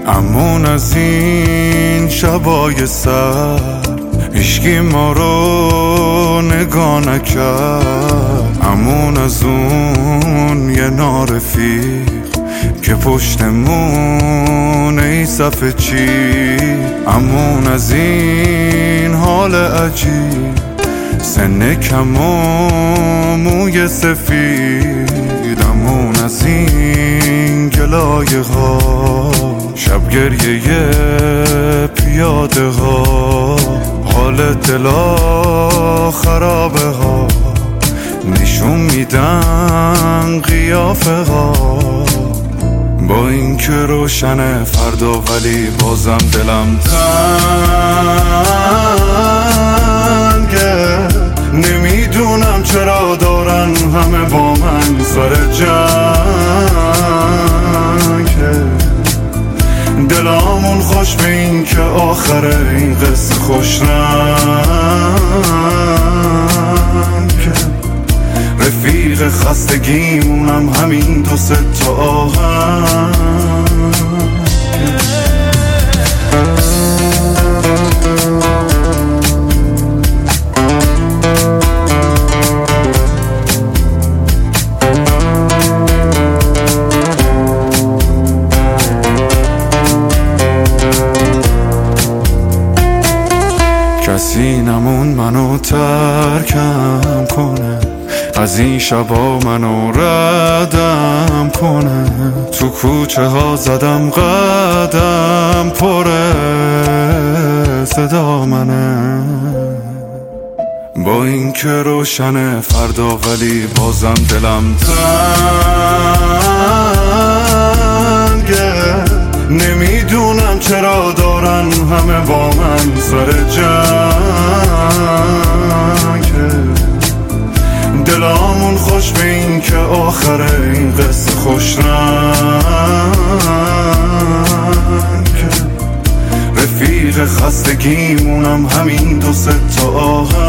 امون از این شبای سر هیچکی ما رو نگاه نکرد. امون از اون یه نارفیق که پشتمون ای صفحه چی. امون از این حال عجیب، سن کم و موی سفید. امون از این گلایه ها، شب گریه پیاده ها، حال دلا خرابه ها، نشون میدن قیافه ها. با این که روشنه فردا ولی بازم دلم تنگه. نمیدونم چرا دارن همه با من سر جنگه. دلامون خوش به این که آخره این قصه خوش رنگه. رفیق خستگیمونم همین دو سه تا آهنگ. کسی نمون منو ترکم کنه، از این شبا منو ردم کنه. تو کوچه ها زدم قدم، پره صدا منه. با این که روشنه فردا ولی بازم دلم تنگه. نمیدونم چرا دارن همه با من سر جنگه. دلامون خوش به این که آخره این قصه خوش رنگه. رفیق خستگیمونم همین دو سه تا آهنگ.